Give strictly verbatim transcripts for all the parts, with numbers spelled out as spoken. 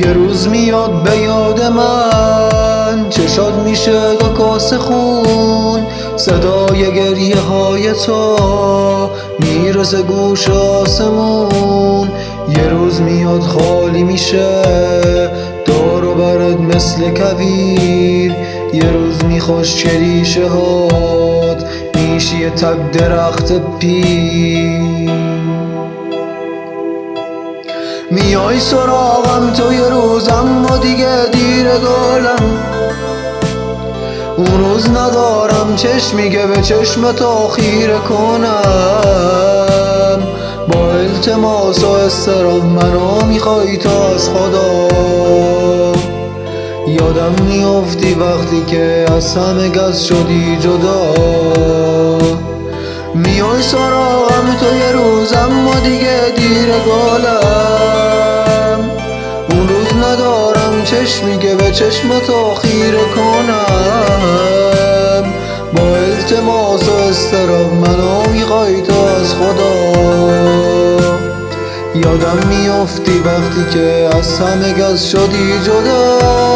یه روز میاد به یاد من، چشات میشه دو کاسه خون، صدای گریه های تو میرسه گوش آسمون. یه روز میاد خالی میشه دور و برت مثل کویر، یه روز میخوش که ریشه هات میشی یه تک درخت پیر. میای سراغم تو یه روز، اما دیگه دیره گلم. اون روز ندارم چشمی که به چشم تو خیره کنم. با التماس و استراب منو میخوای تو از خدا. یادم میافتی وقتی که از همه کس شدی جدا. میای سراغم تو یه روز، اما دیگه دیره گلم. اون روز ندارم چشمی که به چشم تو خیره کنم. با التماس و استراب منو میخوای تو از خدا. یادم میافتی وقتی که از همه کس شدی جدا.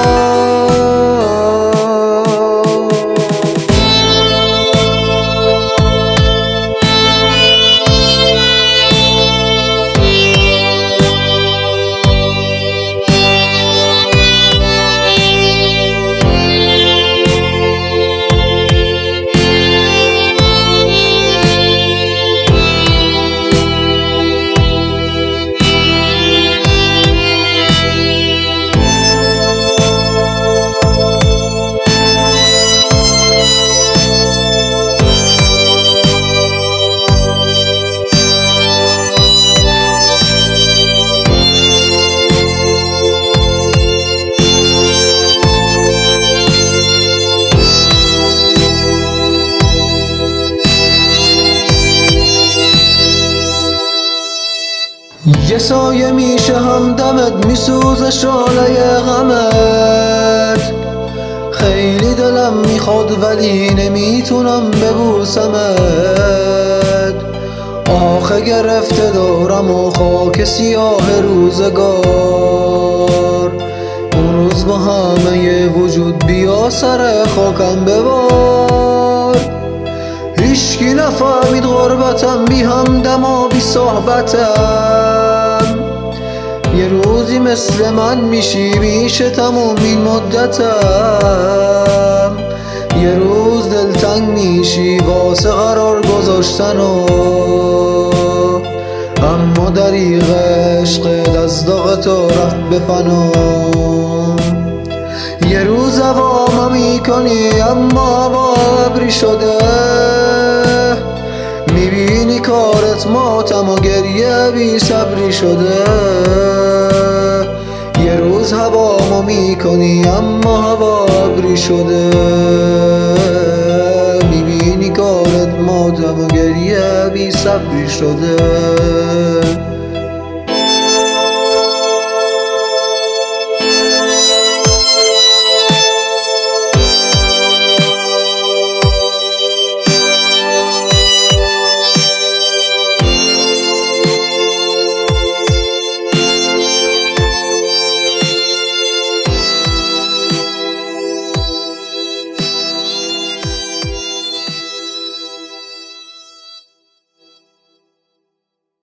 یه سایه میشه همدمت، میسوزه شعله غمت. خیلی دلم میخواد ولی نمیتونم ببوسمت. آخه گرفته دارم و خاک سیاه روزگار. اون روز با همه وجود بیا سر خاکم ببار. هیچکی نفهمید غربتم، بی همدم و بی صحبتم. یه روزی مثل من میشی میشه تموم این مدتم. یه روز دلتنگ میشی واسه قرار گذاشتن و اما دریغ عشقت از داغ تو رفت به فنا. یه روز هوا میکنی اما هوا ابری شده. میبینی کارت ماتم و گریه بی صبری شده. یه روز هوا میکنی اما هوا ابری شده. میبینی کارت ماتم و گریه بی صبری شده.